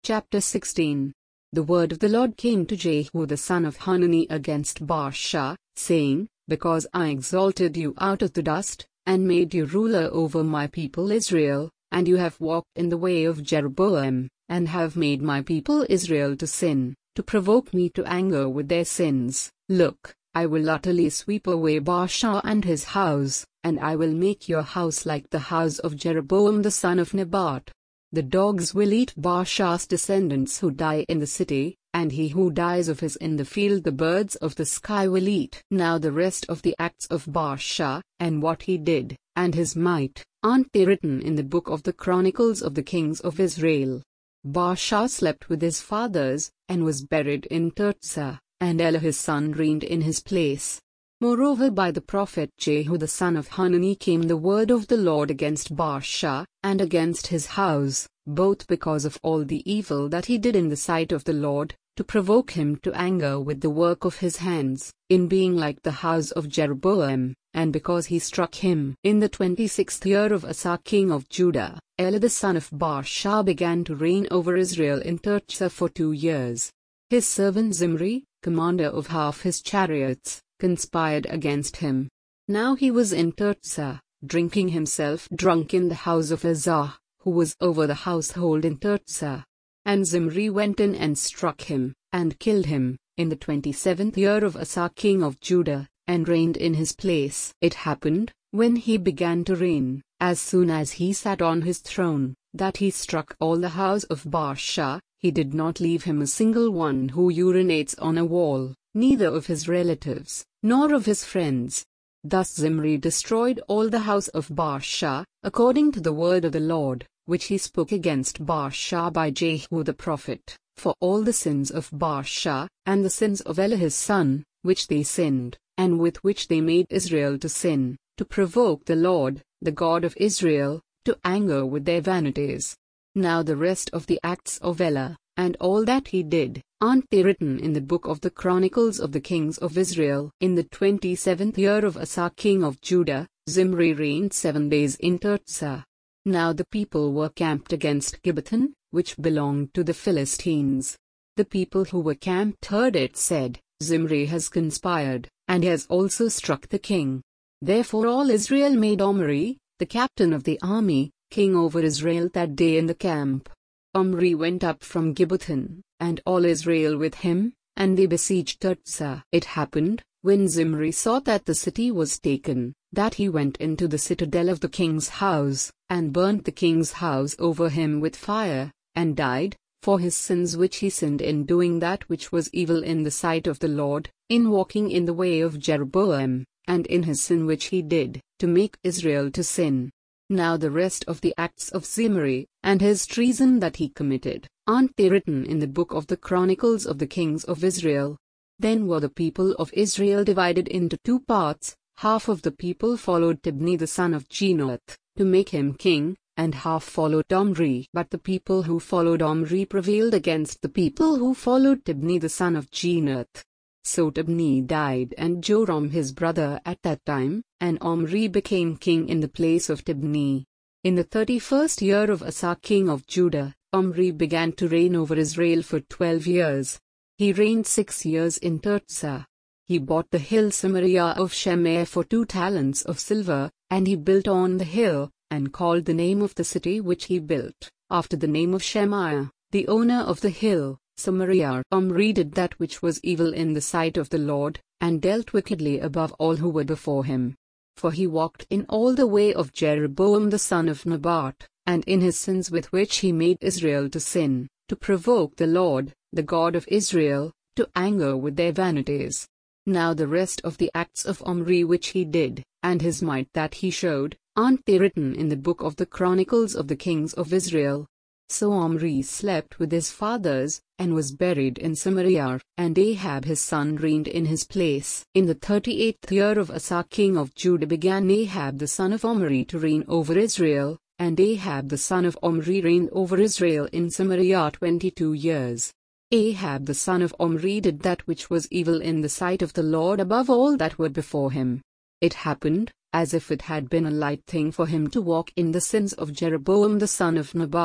Chapter 16. The word of the Lord came to Jehu the son of Hanani against Baasha, saying, Because I exalted you out of the dust, and made you ruler over my people Israel, and you have walked in the way of Jeroboam, and have made my people Israel to sin, to provoke me to anger with their sins, look, I will utterly sweep away Baasha and his house, and I will make your house like the house of Jeroboam the son of Nebat. The dogs will eat Baasha's descendants who die in the city, and he who dies of his in the field the birds of the sky will eat. Now the rest of the acts of Baasha, and what he did, and his might, aren't they written in the book of the Chronicles of the Kings of Israel? Baasha slept with his fathers, and was buried in Tirzah, and Elah his son reigned in his place. Moreover, by the prophet Jehu the son of Hanani came the word of the Lord against Baasha, and against his house, both because of all the evil that he did in the sight of the Lord, to provoke him to anger with the work of his hands, in being like the house of Jeroboam, and because he struck him. In the 26th year of Asa king of Judah, Elah the son of Baasha began to reign over Israel in Tirzah for 2 years. His servant Zimri, commander of half his chariots, conspired against him. Now he was in Tirzah, drinking himself drunk in the house of Uzzah, who was over the household in Tirzah. And Zimri went in and struck him, and killed him, in the 27th year of Asa king of Judah, and reigned in his place. It happened, when he began to reign, as soon as he sat on his throne, that he struck all the house of Baasha. He did not leave him a single one who urinates on a wall, neither of his relatives, nor of his friends. Thus Zimri destroyed all the house of Baasha, according to the word of the Lord, which he spoke against Baasha by Jehu the prophet, for all the sins of Baasha, and the sins of Elah his son, which they sinned, and with which they made Israel to sin, to provoke the Lord, the God of Israel, to anger with their vanities. Now the rest of the acts of Elah, and all that he did, aren't they written in the book of the Chronicles of the Kings of Israel? In the 27th year of Asa king of Judah, Zimri reigned 7 days in Tirzah. Now the people were camped against Gibbethon, which belonged to the Philistines. The people who were camped heard it said, Zimri has conspired, and has also struck the king. Therefore all Israel made Omri, the captain of the army, king over Israel that day in the camp. Omri went up from Gibbethon, and all Israel with him, and they besieged Tirzah. It happened, when Zimri saw that the city was taken, that he went into the citadel of the king's house, and burnt the king's house over him with fire, and died, for his sins which he sinned in doing that which was evil in the sight of the Lord, in walking in the way of Jeroboam, and in his sin which he did, to make Israel to sin. Now the rest of the acts of Zimri, and his treason that he committed, aren't they written in the book of the Chronicles of the Kings of Israel? Then were the people of Israel divided into 2 parts, half of the people followed Tibni the son of Ginath, to make him king, and half followed Omri. But the people who followed Omri prevailed against the people who followed Tibni the son of Ginath. So Tibni died and Joram his brother at that time, and Omri became king in the place of Tibni. In the 31st year of Asa king of Judah, Omri began to reign over Israel for 12 years. He reigned 6 years in Tirzah. He bought the hill Samaria of Shemaiah for 2 talents of silver, and he built on the hill, and called the name of the city which he built, after the name of Shemaiah, the owner of the hill, Samaria. Omri did that which was evil in the sight of the Lord, and dealt wickedly above all who were before him. For he walked in all the way of Jeroboam the son of Nebat, and in his sins with which he made Israel to sin, to provoke the Lord, the God of Israel, to anger with their vanities. Now the rest of the acts of Omri which he did, and his might that he showed, aren't they written in the book of the Chronicles of the Kings of Israel? So Omri slept with his fathers, and was buried in Samaria, and Ahab his son reigned in his place. In the 38th year of Asa king of Judah began Ahab the son of Omri to reign over Israel, and Ahab the son of Omri reigned over Israel in Samaria 22 years. Ahab the son of Omri did that which was evil in the sight of the Lord above all that were before him. It happened, as if it had been a light thing for him to walk in the sins of Jeroboam the son of Nebat,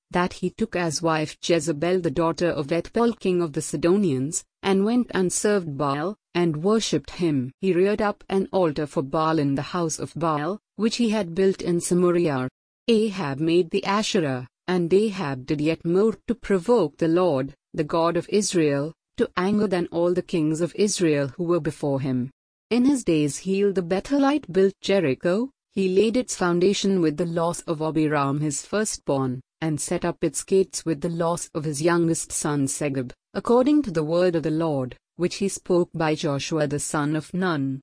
that he took as wife Jezebel the daughter of Ethbaal king of the Sidonians, and went and served Baal, and worshipped him. He reared up an altar for Baal in the house of Baal, which he had built in Samaria. Ahab made the Asherah, and Ahab did yet more to provoke the Lord, the God of Israel, to anger than all the kings of Israel who were before him. In his days Hiel the Bethelite built Jericho. He laid its foundation with the loss of Abiram his firstborn, and set up its gates with the loss of his youngest son Segub, according to the word of the Lord, which he spoke by Joshua the son of Nun.